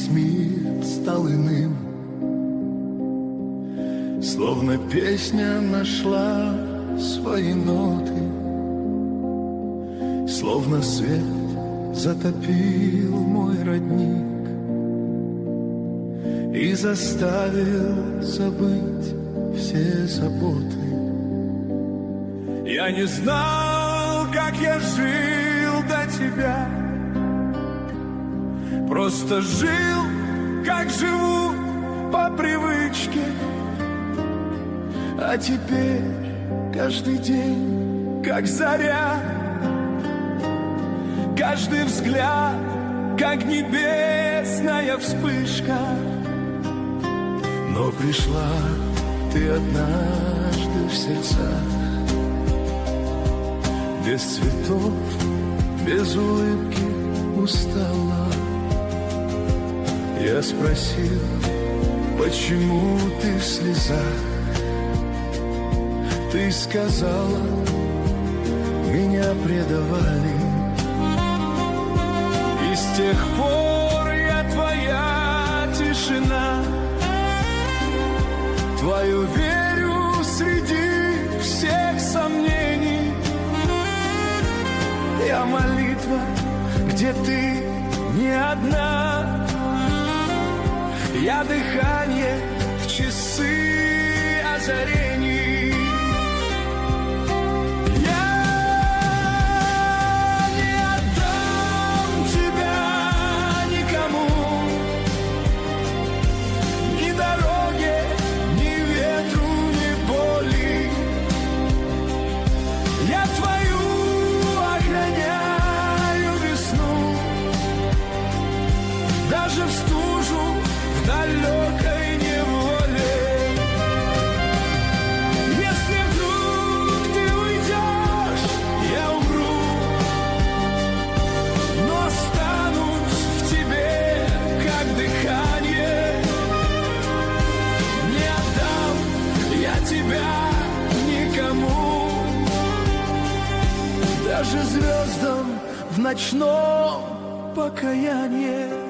мир стал иным, словно песня нашла свои ноты, словно свет затопил мой родник и заставил забыть все заботы. Я не знал, как я жил до тебя, просто жил, как живу по привычке. А теперь каждый день, как заря, каждый взгляд, как небесная вспышка. Но пришла ты однажды в сердцах, без цветов, без улыбки, устала. Я спросил, почему ты в слезах? Ты сказала, меня предавали. И с тех пор я твоя тишина, твою верю среди всех сомнений. Я молитва, где ты не одна. Я дыхание в часы озарений. Я не отдам тебя никому, ни дороге, ни ветру, ни боли. Я твою охраняю весну, даже в стужу, в далекой неволе. Если вдруг ты уйдешь, я умру, но останусь в тебе, как дыхание. Не отдам я тебя никому, даже звездам в ночном покаянии.